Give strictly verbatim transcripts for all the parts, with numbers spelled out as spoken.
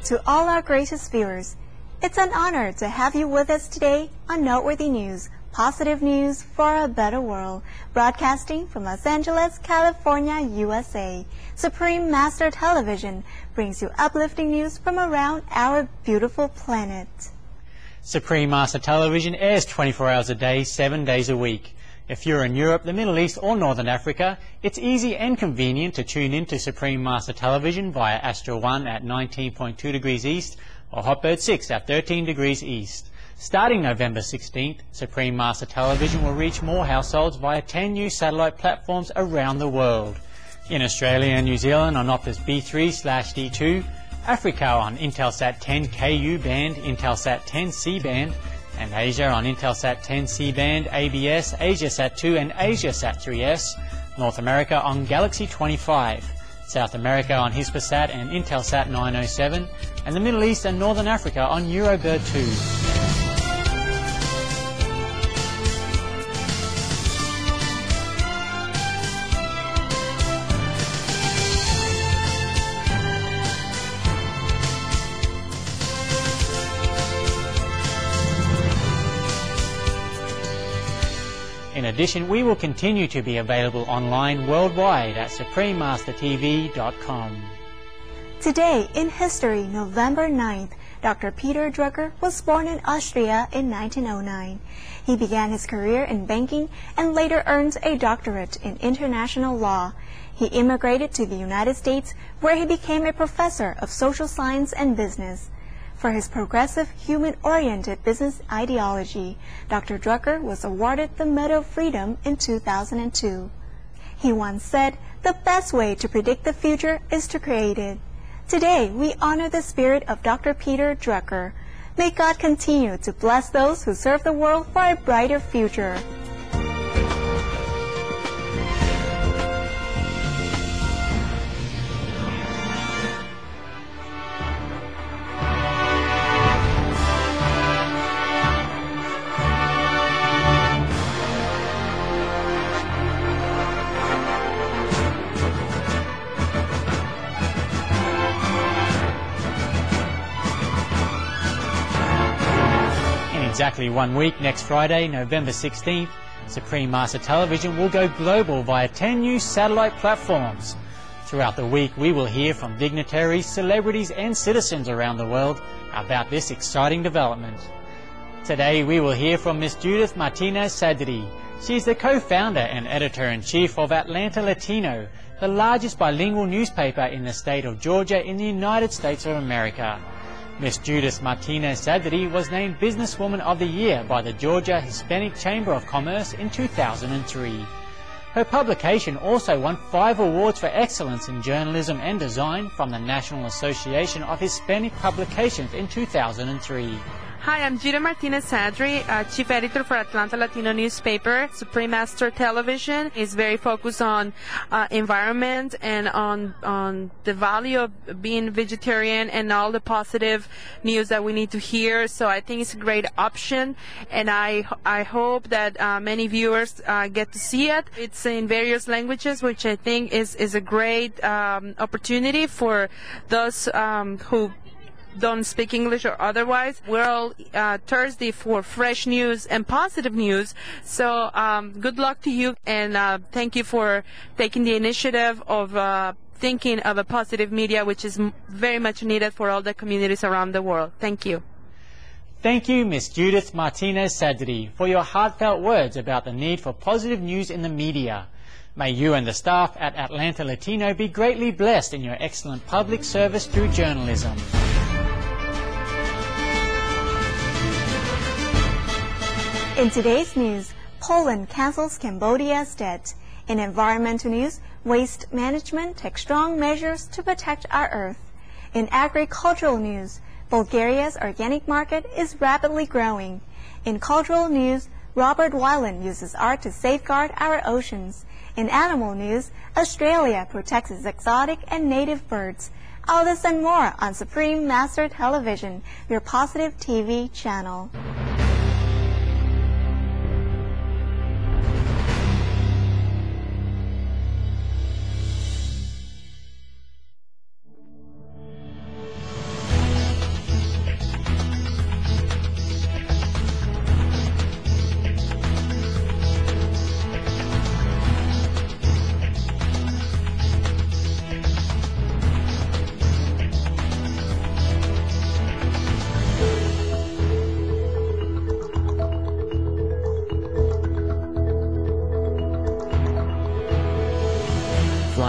To all our gracious viewers, it's an honor to have you with us today on Noteworthy News, positive news for a better world, broadcasting from Los Angeles, California, U S A. Supreme Master Television brings you uplifting news from around our beautiful planet. Supreme Master Television airs twenty-four hours a day, seven days a week. If you're in Europe, the Middle East or Northern Africa, it's easy and convenient to tune in to Supreme Master Television via Astro one at nineteen point two degrees east or Hotbird six at thirteen degrees east. Starting November sixteenth, Supreme Master Television will reach more households via ten new satellite platforms around the world. In Australia and New Zealand on Optus B three slash D two, Africa on Intelsat ten K U band, Intelsat ten C band, and Asia on Intelsat ten C band, A B S, AsiaSat two and AsiaSat three S, North America on Galaxy twenty-five, South America on Hispasat and Intelsat nine oh seven, and the Middle East and Northern Africa on Eurobird two. In addition, we will continue to be available online worldwide at supreme master T V dot com. Today in history, November ninth, Doctor Peter Drucker was born in Austria in nineteen oh nine. He began his career in banking and later earned a doctorate in international law. He immigrated to the United States, where he became a professor of social science and business. For his progressive, human-oriented business ideology, Doctor Drucker was awarded the Medal of Freedom in two thousand two. He once said, "The best way to predict the future is to create it." Today, we honor the spirit of Doctor Peter Drucker. May God continue to bless those who serve the world for a brighter future. Exactly one week, next Friday, November sixteenth, Supreme Master Television will go global via ten new satellite platforms. Throughout the week, we will hear from dignitaries, celebrities and citizens around the world about this exciting development. Today, we will hear from Miss Judith Martinez Sadri. She is the co-founder and editor-in-chief of Atlanta Latino, the largest bilingual newspaper in the state of Georgia in the United States of America. Miss Judith Martinez Sadri was named Businesswoman of the Year by the Georgia Hispanic Chamber of Commerce in two thousand three. Her publication also won five awards for excellence in journalism and design from the National Association of Hispanic Publications in two thousand three. Hi, I'm Judith Martinez Sadri, uh, Chief Editor for Atlanta Latino newspaper. Supreme Master Television is very focused on uh, environment and on on the value of being vegetarian and all the positive news that we need to hear. So I think it's a great option, and I I hope that uh, many viewers uh, get to see it. It's in various languages, which I think is is a great um, opportunity for those um, who don't speak English or otherwise. We're all uh, thirsty for fresh news and positive news. So um, good luck to you, and uh, thank you for taking the initiative of uh, thinking of a positive media, which is m very much needed for all the communities around the world. Thank you. Thank you, Miss Judith Martinez Sadri, for your heartfelt words about the need for positive news in the media. May you and the staff at Atlanta Latino be greatly blessed in your excellent public service through journalism. In today's news, Poland cancels Cambodia's debt. In environmental news, waste management takes strong measures to protect our earth. In agricultural news, Bulgaria's organic market is rapidly growing. In cultural news, Robert Weiland uses art to safeguard our oceans. In animal news, Australia protects its exotic and native birds. All this and more on Supreme Master Television, your positive T V channel.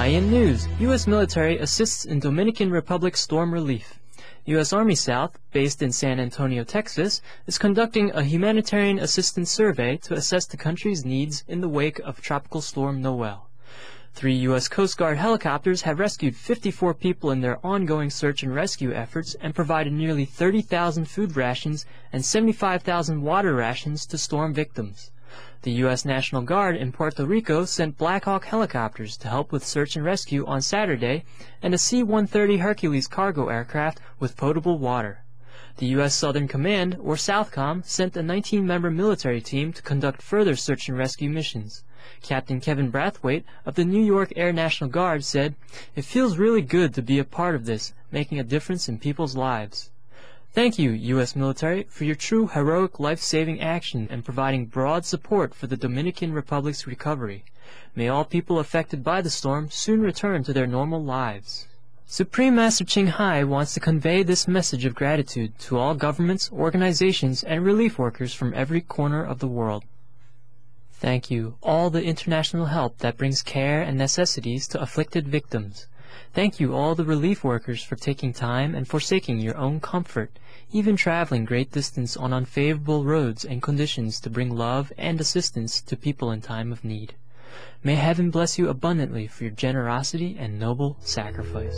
Fly-in news. U S military assists in Dominican Republic storm relief. U S Army South, based in San Antonio, Texas, is conducting a humanitarian assistance survey to assess the country's needs in the wake of Tropical Storm Noel. Three U S Coast Guard helicopters have rescued fifty-four people in their ongoing search and rescue efforts and provided nearly thirty thousand food rations and seventy-five thousand water rations to storm victims. The U S National Guard in Puerto Rico sent Black Hawk helicopters to help with search and rescue on Saturday and a C one thirty Hercules cargo aircraft with potable water. The U S Southern Command, or SOUTHCOM, sent a nineteen-member military team to conduct further search and rescue missions. Captain Kevin Brathwaite of the New York Air National Guard said, "It feels really good to be a part of this, making a difference in people's lives." Thank you, U S military, for your true heroic life-saving action and providing broad support for the Dominican Republic's recovery. May all people affected by the storm soon return to their normal lives. Supreme Master Ching Hai wants to convey this message of gratitude to all governments, organizations, and relief workers from every corner of the world. Thank you, all the international help that brings care and necessities to afflicted victims. Thank you, all the relief workers, for taking time and forsaking your own comfort, even traveling great distance on unfavorable roads and conditions to bring love and assistance to people in time of need. May heaven bless you abundantly for your generosity and noble sacrifice.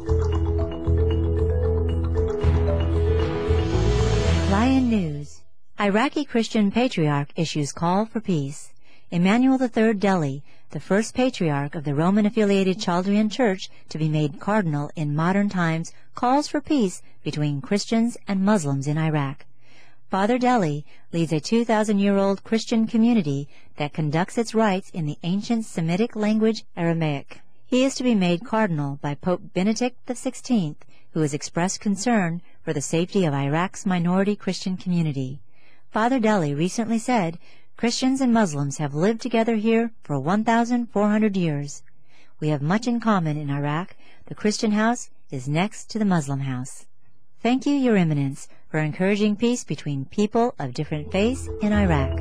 Fly-in news. Iraqi Christian Patriarch issues call for peace. Emmanuel the Third Delhi, the first patriarch of the Roman-affiliated Chaldean Church to be made cardinal in modern times, calls for peace between Christians and Muslims in Iraq. Father Delhi leads a two thousand year old Christian community that conducts its rites in the ancient Semitic language Aramaic. He is to be made cardinal by Pope Benedict the Sixteenth, who has expressed concern for the safety of Iraq's minority Christian community. Father Delhi recently said, "Christians and Muslims have lived together here for one thousand four hundred years. We have much in common in Iraq. The Christian house is next to the Muslim house." Thank you, Your Eminence, for encouraging peace between people of different faiths in Iraq.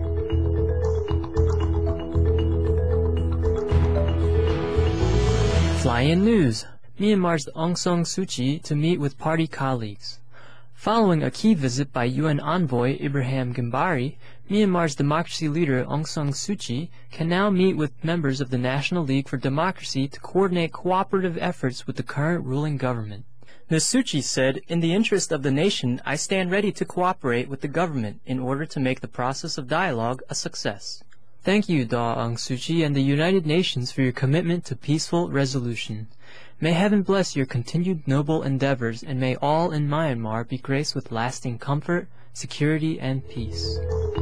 Fly-in news. Myanmar's Aung San Suu Kyi to meet with party colleagues. Following a key visit by U N envoy Ibrahim Gambari, Myanmar's democracy leader Aung San Suu Kyi can now meet with members of the National League for Democracy to coordinate cooperative efforts with the current ruling government. Miz Suu Kyi said, "In the interest of the nation, I stand ready to cooperate with the government in order to make the process of dialogue a success." Thank you, Daw Aung Suu Kyi and the United Nations for your commitment to peaceful resolution. May heaven bless your continued noble endeavors, and may all in Myanmar be graced with lasting comfort, security, and peace.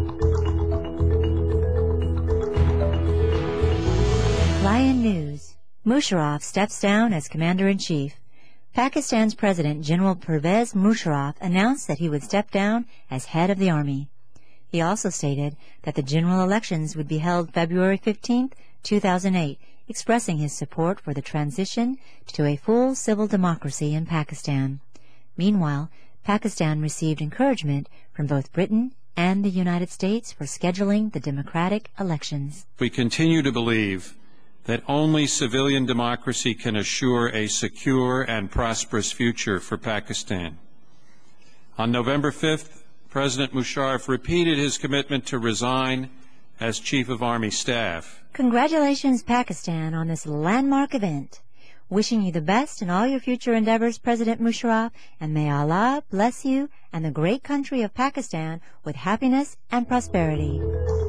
Fly-in news. Musharraf steps down as Commander-in-Chief. Pakistan's President General Pervez Musharraf announced that he would step down as head of the army. He also stated that the general elections would be held February fifteenth, two thousand eight, expressing his support for the transition to a full civil democracy in Pakistan. Meanwhile, Pakistan received encouragement from both Britain and the United States for scheduling the democratic elections. We continue to believe that only civilian democracy can assure a secure and prosperous future for Pakistan. On November fifth, President Musharraf repeated his commitment to resign as Chief of Army Staff. Congratulations, Pakistan, on this landmark event. Wishing you the best in all your future endeavors, President Musharraf, and may Allah bless you and the great country of Pakistan with happiness and prosperity.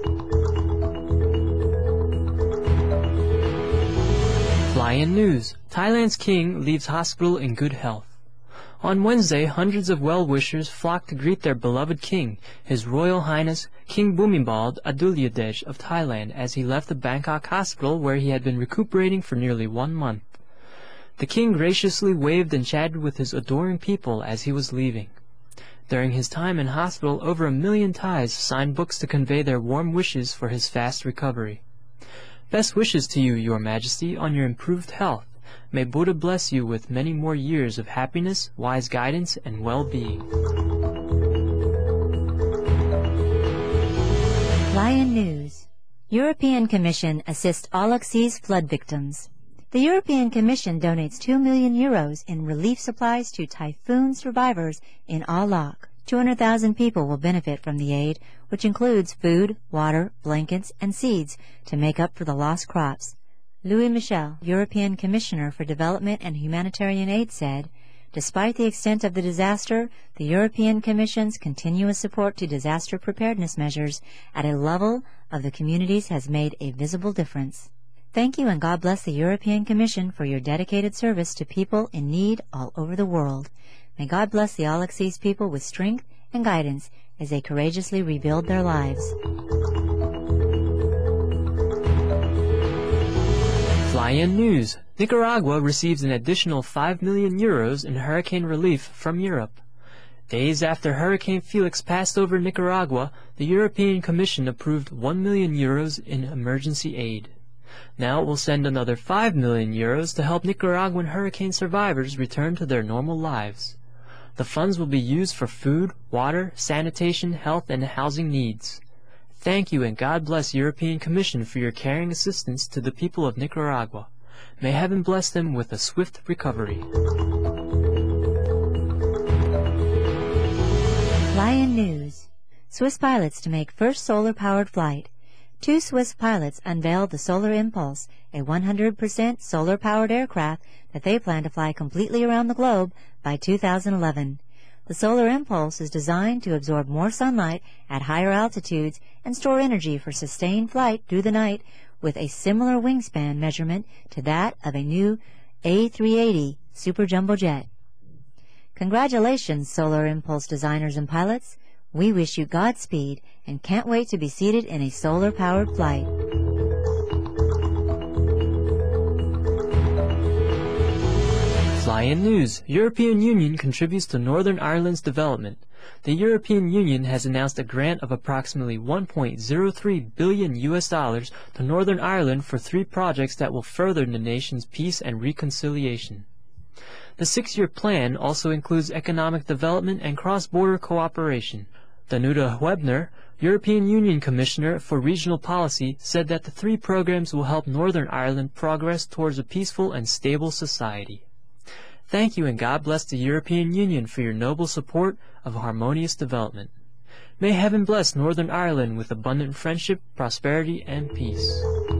Fly-in news. Thailand's king leaves hospital in good health. On Wednesday, hundreds of well-wishers flocked to greet their beloved king, His Royal Highness King Bhumibol Adulyadej of Thailand, as he left the Bangkok hospital where he had been recuperating for nearly one month. The king graciously waved and chatted with his adoring people as he was leaving. During his time in hospital, over a million Thais signed books to convey their warm wishes for his fast recovery. Best wishes to you, Your Majesty, on your improved health. May Buddha bless you with many more years of happiness, wise guidance, and well-being. Fly-in news. European Commission assists Alaxese flood victims. The European Commission donates two million euros in relief supplies to typhoon survivors in Al-Laq. two hundred thousand people will benefit from the aid, which includes food, water, blankets, and seeds to make up for the lost crops. Louis Michel, European Commissioner for Development and Humanitarian Aid, said, "Despite the extent of the disaster, the European Commission's continuous support to disaster preparedness measures at a level of the communities has made a visible difference." Thank you, and God bless the European Commission for your dedicated service to people in need all over the world. May God bless the Al-Aqsis people with strength and guidance as they courageously rebuild their lives. Fly-in news. Nicaragua receives an additional five million euros in hurricane relief from Europe. Days after Hurricane Felix passed over Nicaragua, the European Commission approved one million euros in emergency aid. Now it will send another five million euros to help Nicaraguan hurricane survivors return to their normal lives. The funds will be used for food, water, sanitation, health, and housing needs. Thank you, and God bless European Commission for your caring assistance to the people of Nicaragua. May heaven bless them with a swift recovery. Fly-in news. Swiss pilots to make first solar-powered flight. Two Swiss pilots unveiled the Solar Impulse, a one hundred percent solar-powered aircraft that they plan to fly completely around the globe by two thousand eleven. The Solar Impulse is designed to absorb more sunlight at higher altitudes and store energy for sustained flight through the night with a similar wingspan measurement to that of a new A three eighty Super Jumbo jet. Congratulations, Solar Impulse designers and pilots. We wish you Godspeed and can't wait to be seated in a solar-powered flight. Fly-in news. European Union contributes to Northern Ireland's development. The European Union has announced a grant of approximately one point zero three billion U S dollars to Northern Ireland for three projects that will further the nation's peace and reconciliation. The six-year plan also includes economic development and cross-border cooperation. Danuta Huebner, European Union Commissioner for Regional Policy, said that the three programs will help Northern Ireland progress towards a peaceful and stable society. Thank you, and God bless the European Union for your noble support of harmonious development. May heaven bless Northern Ireland with abundant friendship, prosperity, and peace.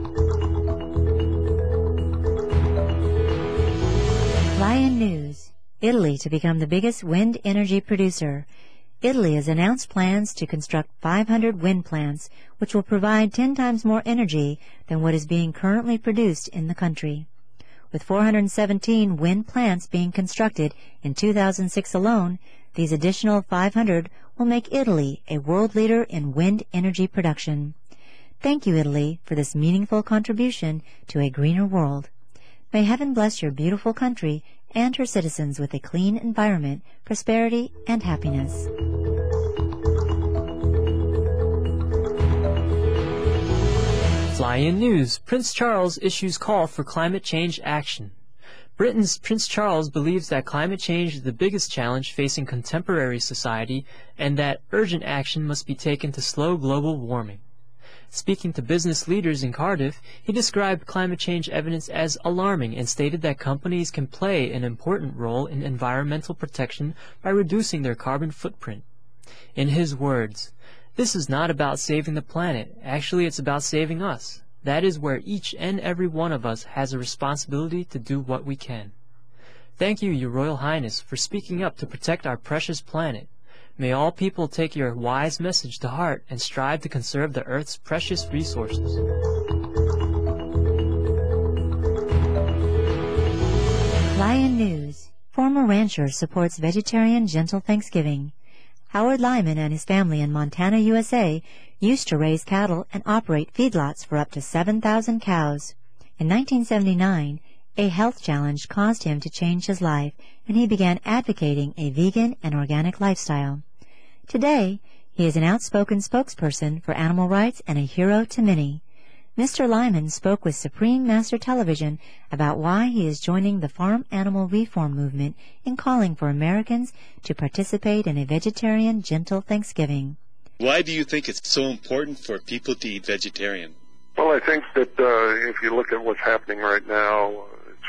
Fly-in news. Italy to become the biggest wind energy producer. Italy has announced plans to construct five hundred wind plants, which will provide ten times more energy than what is being currently produced in the country. With four hundred seventeen wind plants being constructed in two thousand six alone, these additional five hundred will make Italy a world leader in wind energy production. Thank you, Italy, for this meaningful contribution to a greener world. May heaven bless your beautiful country and her citizens with a clean environment, prosperity, and happiness. Fly-in news. Prince Charles issues call for climate change action. Britain's Prince Charles believes that climate change is the biggest challenge facing contemporary society and that urgent action must be taken to slow global warming. Speaking to business leaders in Cardiff, he described climate change evidence as alarming and stated that companies can play an important role in environmental protection by reducing their carbon footprint. In his words, "This is not about saving the planet. Actually, it's about saving us. That is where each and every one of us has a responsibility to do what we can. Thank you, Your Royal Highness, for speaking up to protect our precious planet. May all people take your wise message to heart and strive to conserve the Earth's precious resources." Fly-in news. Former rancher supports vegetarian gentle Thanksgiving. Howard Lyman and his family in Montana, U S A, used to raise cattle and operate feedlots for up to seven thousand cows. In nineteen seventy-nine, a health challenge caused him to change his life, and he began advocating a vegan and organic lifestyle. Today, he is an outspoken spokesperson for animal rights and a hero to many. Mister Lyman spoke with Supreme Master Television about why he is joining the farm animal reform movement in calling for Americans to participate in a vegetarian gentle Thanksgiving. Why do you think it's so important for people to eat vegetarian? Well, I think that uh, if you look at what's happening right now,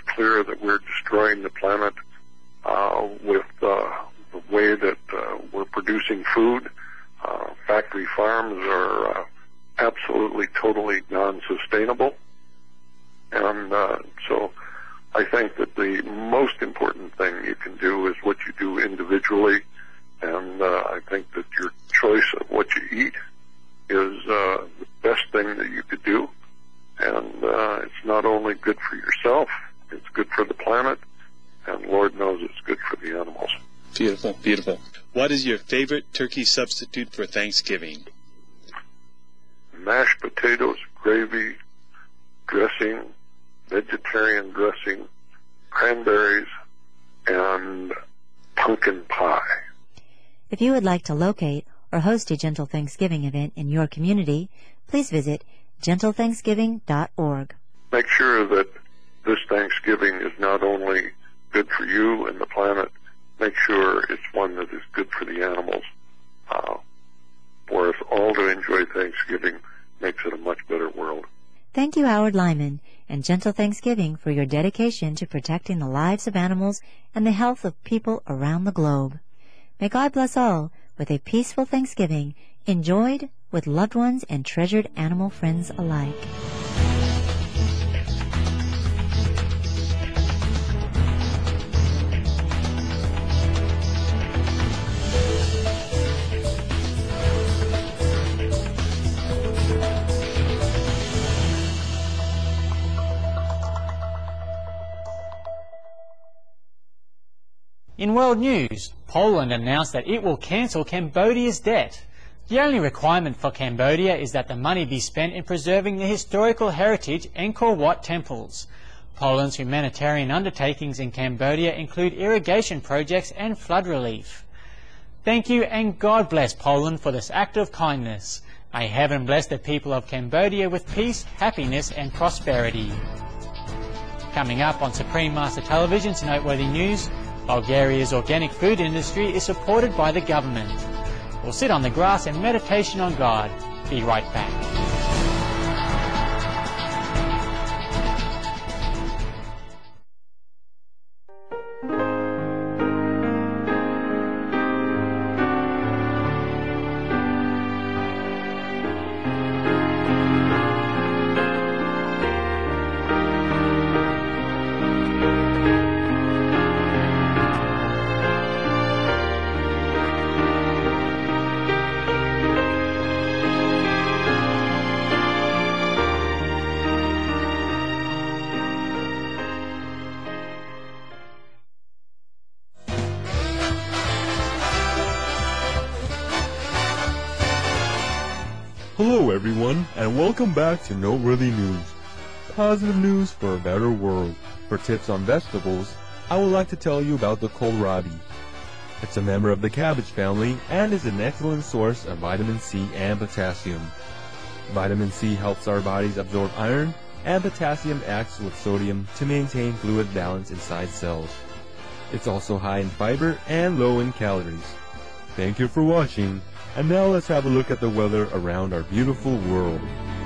clear that we're destroying the planet uh, with uh, the way that uh, we're producing food. Uh, factory farms are uh, absolutely, totally non-sustainable. And uh, so I think that the most important thing you can do is what you do individually. And uh, I think that your choice of what you eat is uh, the best thing that you could do. And uh, it's not only good for yourself, it's good for the planet, and Lord knows it's good for the animals. Beautiful, beautiful. What is your favorite turkey substitute for Thanksgiving? Mashed potatoes, gravy, dressing, vegetarian dressing, cranberries, and pumpkin pie. If you would like to locate or host a Gentle Thanksgiving event in your community, please visit gentle thanksgiving dot org. Make sure that this Thanksgiving is not only good for you and the planet, make sure it's one that is good for the animals. Uh, for us all to enjoy Thanksgiving makes it a much better world. Thank you, Howard Lyman, and Gentle Thanksgiving for your dedication to protecting the lives of animals and the health of people around the globe. May God bless all with a peaceful Thanksgiving, enjoyed with loved ones and treasured animal friends alike. In world news, Poland announced that it will cancel Cambodia's debt. The only requirement for Cambodia is that the money be spent in preserving the historical heritage Angkor Wat temples. Poland's humanitarian undertakings in Cambodia include irrigation projects and flood relief. Thank you, and God bless Poland for this act of kindness. May heaven bless the people of Cambodia with peace, happiness and prosperity. Coming up on Supreme Master Television's Noteworthy News, Bulgaria's organic food industry is supported by the government. We'll sit on the grass in meditation on God. Be right back. Hello everyone, and welcome back to Noteworthy News. Positive news for a better world. For tips on vegetables, I would like to tell you about the kohlrabi. It's a member of the cabbage family and is an excellent source of vitamin C and potassium. Vitamin C helps our bodies absorb iron, and potassium acts with sodium to maintain fluid balance inside cells. It's also high in fiber and low in calories. Thank you for watching. And now let's have a look at the weather around our beautiful world.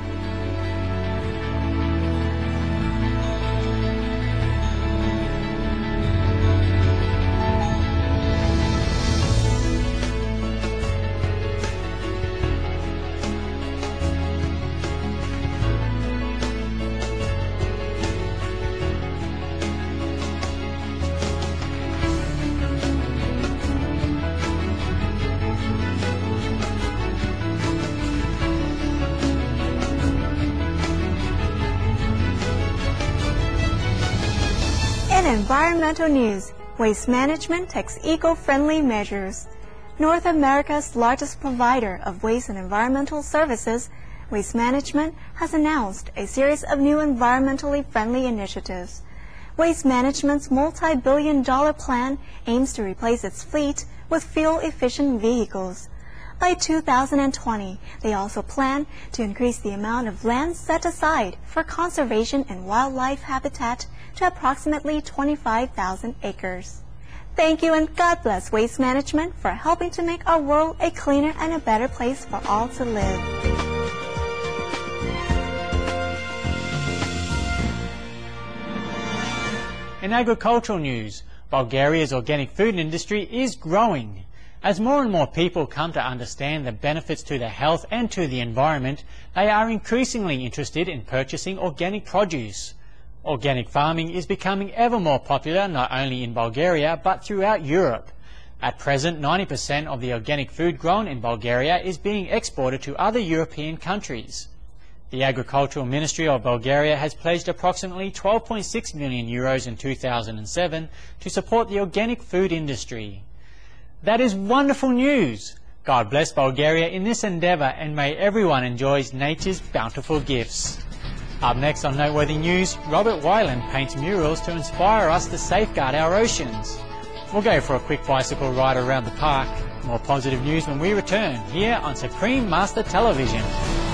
In environmental news, Waste Management takes eco-friendly measures. North America's largest provider of waste and environmental services, Waste Management has announced a series of new environmentally friendly initiatives. Waste Management's multi-billion dollar plan aims to replace its fleet with fuel-efficient vehicles. By two thousand twenty, they also plan to increase the amount of land set aside for conservation and wildlife habitat to approximately twenty-five thousand acres. Thank you, and God bless Waste Management for helping to make our world a cleaner and a better place for all to live. In agricultural news, Bulgaria's organic food industry is growing. As more and more people come to understand the benefits to their health and to the environment, they are increasingly interested in purchasing organic produce. Organic farming is becoming ever more popular not only in Bulgaria but throughout Europe. At present, ninety percent of the organic food grown in Bulgaria is being exported to other European countries. The Agricultural Ministry of Bulgaria has pledged approximately twelve point six million euros in two thousand seven to support the organic food industry. That is wonderful news! God bless Bulgaria in this endeavour, and may everyone enjoy nature's bountiful gifts. Up next on Noteworthy News, Robert Weiland paints murals to inspire us to safeguard our oceans. We'll go for a quick bicycle ride around the park. More positive news when we return, here on Supreme Master Television.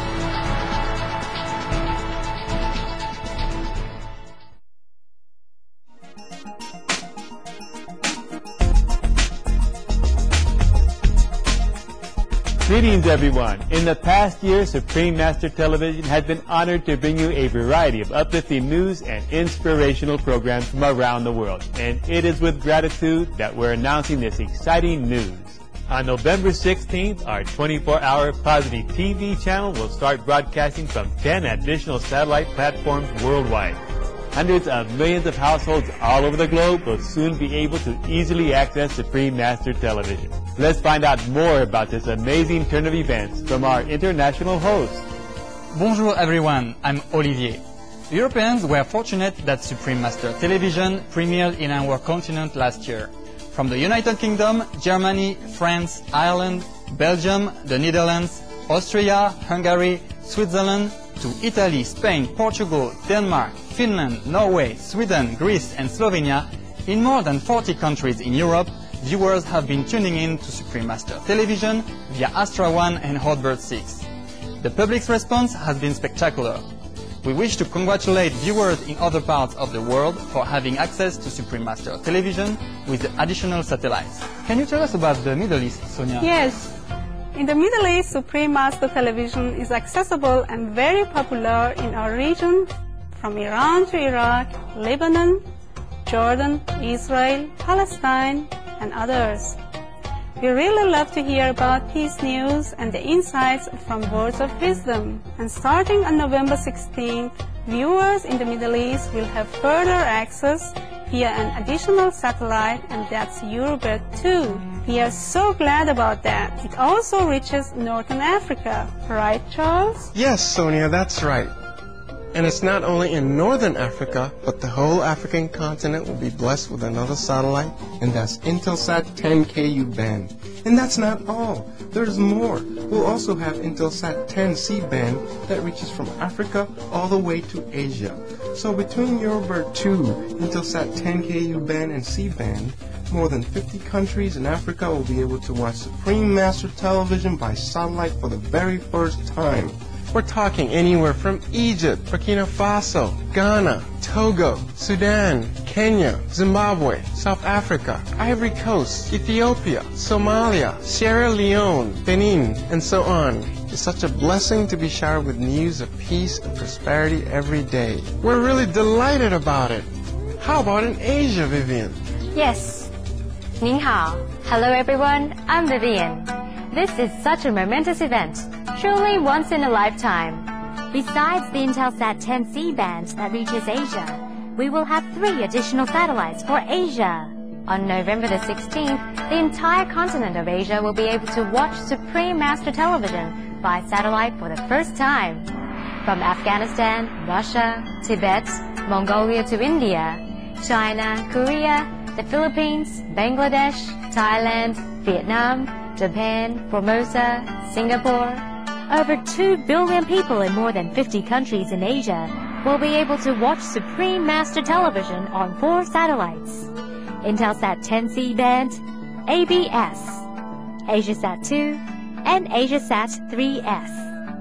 Greetings, everyone. In the past year, Supreme Master Television has been honored to bring you a variety of uplifting news and inspirational programs from around the world. And it is with gratitude that we're announcing this exciting news. On November sixteenth, our twenty-four hour Positive T V channel will start broadcasting from ten additional satellite platforms worldwide. Hundreds of millions of households all over the globe will soon be able to easily access Supreme Master Television. Let's find out more about this amazing turn of events from our international host. Bonjour everyone, I'm Olivier. Europeans were fortunate that Supreme Master Television premiered in our continent last year. From the United Kingdom, Germany, France, Ireland, Belgium, the Netherlands, Austria, Hungary, Switzerland, to Italy, Spain, Portugal, Denmark, Finland, Norway, Sweden, Greece and Slovenia, in more than forty countries in Europe, viewers have been tuning in to Supreme Master Television via Astra one and Hotbird six. The public's response has been spectacular. We wish to congratulate viewers in other parts of the world for having access to Supreme Master Television with the additional satellites. Can you tell us about the Middle East, Sonia? Yes. In the Middle East, Supreme Master Television is accessible and very popular in our region, from Iran to Iraq, Lebanon, Jordan, Israel, Palestine, and others. We really love to hear about peace news and the insights from words of wisdom. And starting on November sixteenth, viewers in the Middle East will have further access via an additional satellite, and that's Eurobird two. We are so glad about that. It also reaches Northern Africa, right, Charles? Yes, Sonia, that's right. And it's not only in Northern Africa, but the whole African continent will be blessed with another satellite, and that's Intelsat ten K U band. And that's not all. There's more. We'll also have Intelsat ten C band that reaches from Africa all the way to Asia. So between Eurobird two, Intelsat ten K U band, and C band, more than fifty countries in Africa will be able to watch Supreme Master Television by satellite for the very first time. We're talking anywhere from Egypt, Burkina Faso, Ghana, Togo, Sudan, Kenya, Zimbabwe, South Africa, Ivory Coast, Ethiopia, Somalia, Sierra Leone, Benin, and so on. It's such a blessing to be showered with news of peace and prosperity every day. We're really delighted about it. How about in Asia, Vivian? Yes. 您好. Hello everyone, I'm Vivian. This is such a momentous event, truly once in a lifetime. Besides the Intelsat ten C band that reaches Asia, we will have three additional satellites for Asia. On November the sixteenth, the entire continent of Asia will be able to watch Supreme Master Television by satellite for the first time. From Afghanistan, Russia, Tibet, Mongolia to India, China, Korea, the Philippines, Bangladesh, Thailand, Vietnam, Japan, Formosa, Singapore. Over two billion people in more than fifty countries in Asia will be able to watch Supreme Master Television on four satellites: Intelsat ten C band, A B S, AsiaSat two, and AsiaSat three S.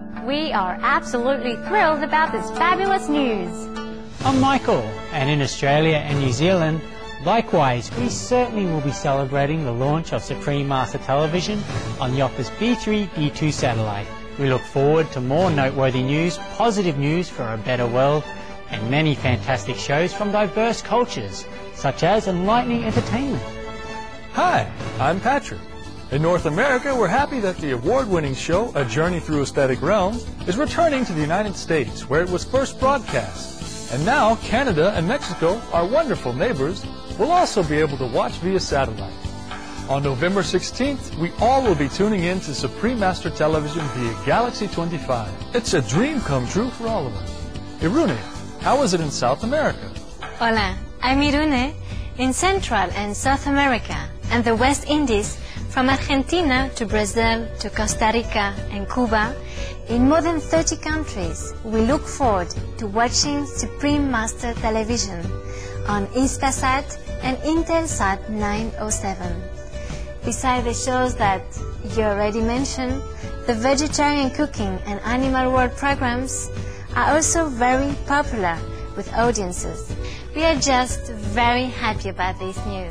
We are absolutely thrilled about this fabulous news. I'm Michael, and in Australia and New Zealand, likewise, we certainly will be celebrating the launch of Supreme Master Television on the Optus B three B two satellite. We look forward to more noteworthy news, positive news for a better world, and many fantastic shows from diverse cultures, such as enlightening entertainment. Hi, I'm Patrick. In North America, we're happy that the award-winning show, A Journey Through Aesthetic Realms, is returning to the United States, where it was first broadcast. And now, Canada and Mexico, our wonderful neighbors, will also be able to watch via satellite. On November sixteenth, we all will be tuning in to Supreme Master Television via Galaxy twenty-five. It's a dream come true for all of us. Irune, how is it in South America? Hola, I'm Irune. In Central and South America and the West Indies, from Argentina to Brazil to Costa Rica and Cuba, in more than thirty countries, we look forward to watching Supreme Master Television on Hispasat and Intelsat nine oh seven. Besides the shows that you already mentioned, the vegetarian cooking and animal world programs are also very popular with audiences. We are just very happy about this news.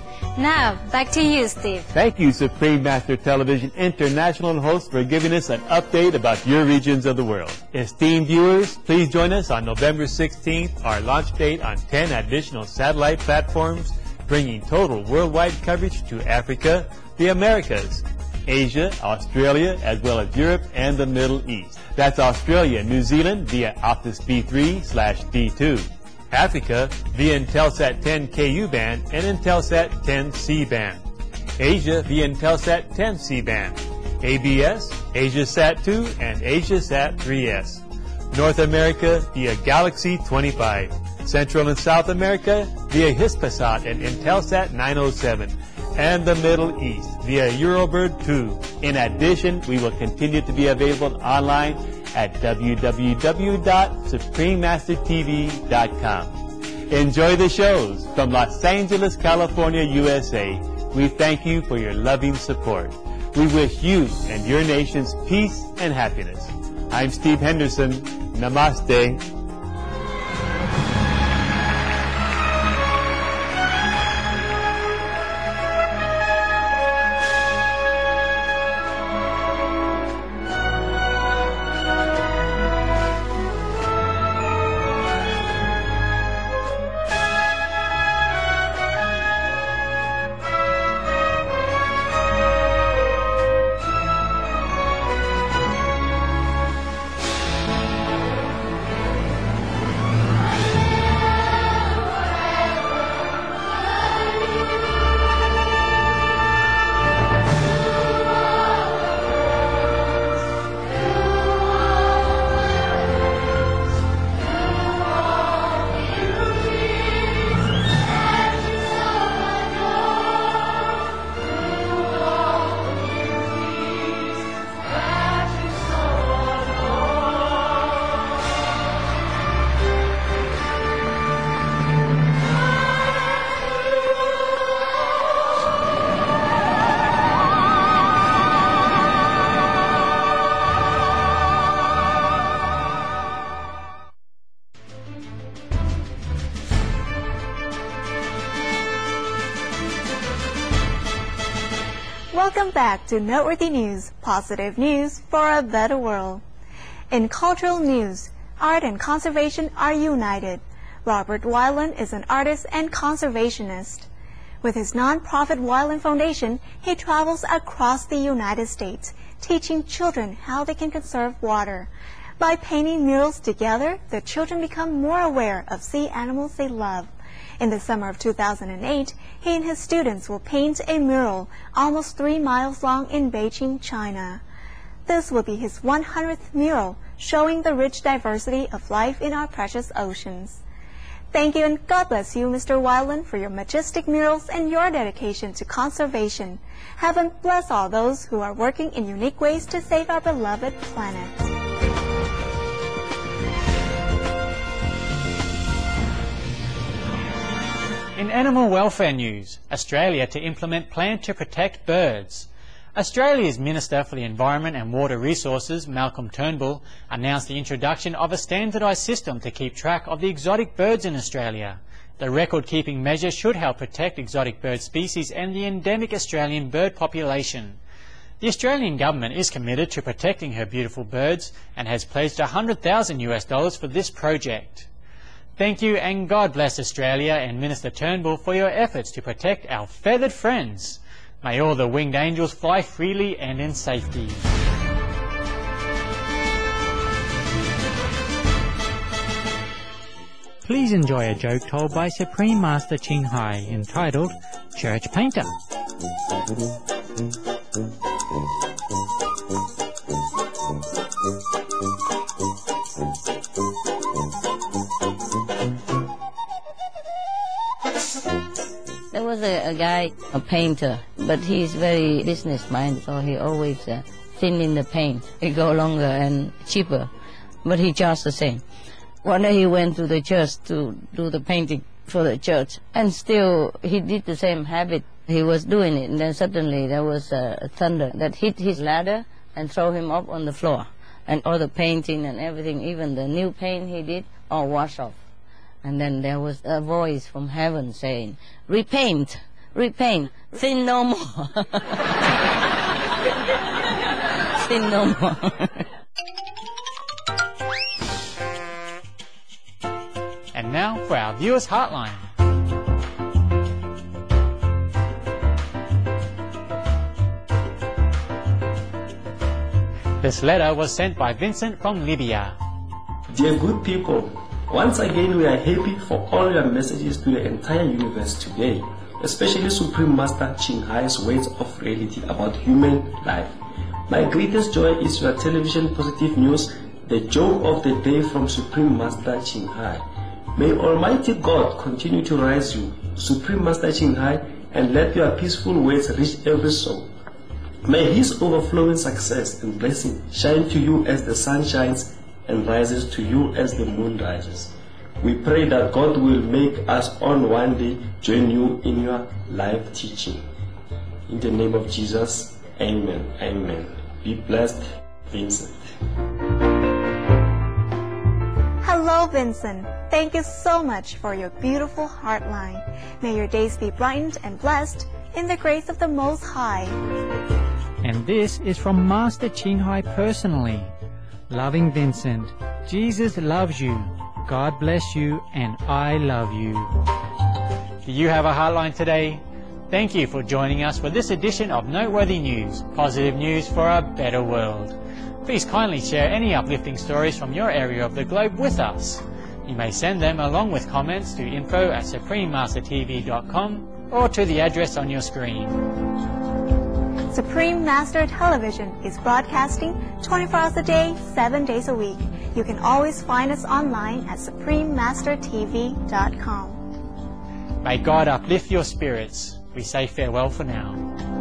Now, back to you, Steve. Thank you, Supreme Master Television International host, for giving us an update about your regions of the world. Esteemed viewers, please join us on November sixteenth, our launch date on ten additional satellite platforms, bringing total worldwide coverage to Africa, the Americas, Asia, Australia, as well as Europe and the Middle East. That's Australia and New Zealand via Optus B three slash D two. Africa via Intelsat ten K U band and Intelsat ten C band. Asia via Intelsat ten C band. A B S, AsiaSat two, and AsiaSat three S. North America via Galaxy twenty-five. Central and South America via Hispasat and Intelsat nine oh seven. And the Middle East via Eurobird two. In addition, we will continue to be available online at w w w dot supreme master t v dot com. Enjoy the shows from Los Angeles, California, U S A. We thank you for your loving support. We wish you and your nations peace and happiness. I'm Steve Henderson. Namaste. Welcome back to Noteworthy News, positive news for a better world. In cultural news, art and conservation are united. Robert Weiland is an artist and conservationist. With his non-profit Weiland Foundation, he travels across the United States, teaching children how they can conserve water. By painting murals together, the children become more aware of sea animals they love. In the summer of two thousand eight, he and his students will paint a mural almost three miles long in Beijing, China. This will be his one hundredth mural, showing the rich diversity of life in our precious oceans. Thank you and God bless you, Mister Weiland, for your majestic murals and your dedication to conservation. Heaven bless all those who are working in unique ways to save our beloved planet. In animal welfare news, Australia to implement plan to protect birds. Australia's Minister for the Environment and Water Resources, Malcolm Turnbull, announced the introduction of a standardised system to keep track of the exotic birds in Australia. The record-keeping measure should help protect exotic bird species and the endemic Australian bird population. The Australian government is committed to protecting her beautiful birds and has pledged one hundred thousand US dollars for this project. Thank you, and God bless Australia and Minister Turnbull for your efforts to protect our feathered friends. May all the winged angels fly freely and in safety. Please enjoy a joke told by Supreme Master Ching Hai entitled Church Painter. There was a, a guy, a painter, but he's very business-minded, so he always uh, thin in the paint. It go longer and cheaper, but he charged the same. One day he went to the church to do the painting for the church, and still he did the same habit. He was doing it, and then suddenly there was a thunder that hit his ladder and throw him up on the floor. And all the painting and everything, even the new paint he did, all washed off. And then there was a voice from heaven saying, "Repaint, repaint, sin no more." Sin no more. And now for our viewers' Heartline. This letter was sent by Vincent from Libya. Dear good people, once again we are happy for all your messages to the entire universe today, especially Supreme Master Ching Hai's words of reality about human life. My greatest joy is your television positive news, the joke of the day from Supreme Master Ching Hai. May Almighty God continue to raise you, Supreme Master Ching Hai, and let your peaceful words reach every soul. May His overflowing success and blessing shine to you as the sun shines and rises to you as the moon rises. We pray that God will make us on one day join you in your live teaching. In the name of Jesus, amen, amen. Be blessed, Vincent. Hello, Vincent. Thank you so much for your beautiful Heartline. May your days be brightened and blessed in the grace of the Most High. And this is from Master Ching Hai personally. Loving Vincent, Jesus loves you. God bless you, and I love you. Do you have a Heartline today? Thank you for joining us for this edition of Noteworthy News, positive news for a better world. Please kindly share any uplifting stories from your area of the globe with us. You may send them along with comments to info at supreme master t v dot com or to the address on your screen. Supreme Master Television is broadcasting twenty-four hours a day, seven days a week. You can always find us online at supreme master t v dot com. May God uplift your spirits. We say farewell for now.